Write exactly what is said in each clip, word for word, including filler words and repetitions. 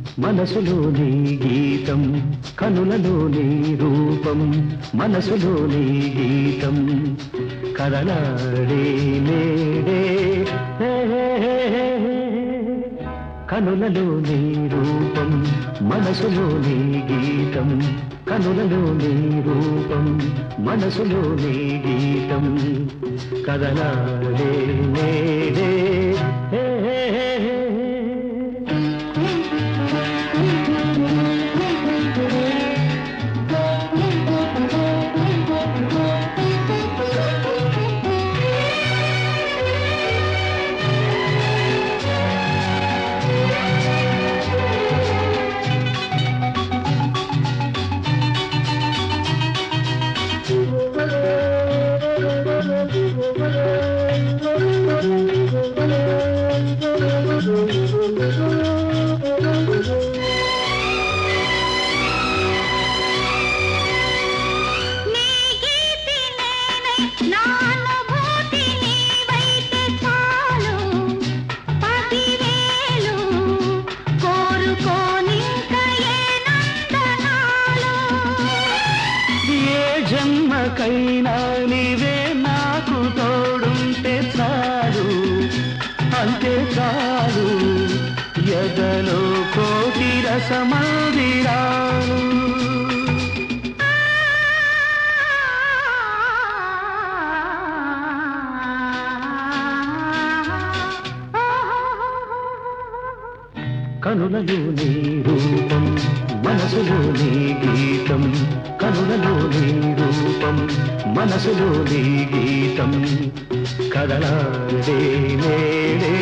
మనసులోని గీతం కనులలోని రూపం మనసులోని గీతం కదలాడే మేడే కనులలోని రూపం మనసులోని గీతం కనులలోని రూపం మనసులోని గీతం కదలాడే మేడే జన్మకైనా నీవే నాకు తోడుంటే చాలు అంతే చాలు ఎదలో కోటి రసమందిరాలు కనులలోని రూపం మనసులోని గీతం కనులలోని రూపం మనసులోని గీతం కదలాడే మేడే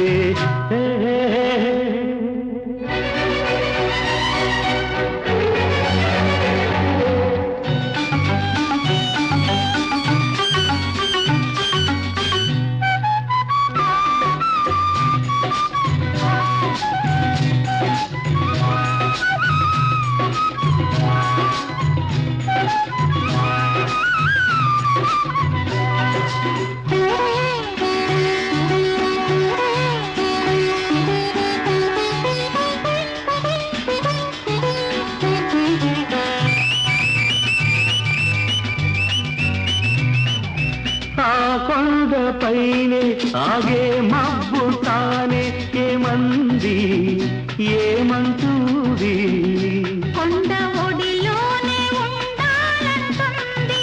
కొండపైనే ఆగే మబ్బు తానే ఏమంది ఏమంటుంది కొండ ఒడిలోనే ఉండాలంటుంది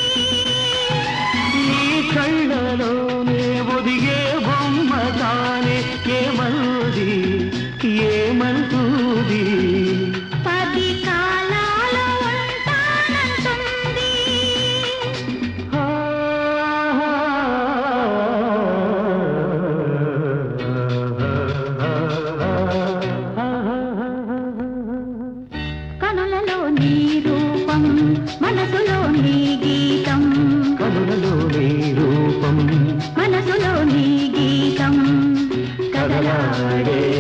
ఈ కళ్ళలోనే ఒదిగే బొమ్మ తానే ఏమంది ఏమంటుంది పది కాలాలు ఉంటానంటుంది కనులలోని రూపం మనసులోని గీతం కనులలోని రూపం మనసులోని గీతం కదలాడే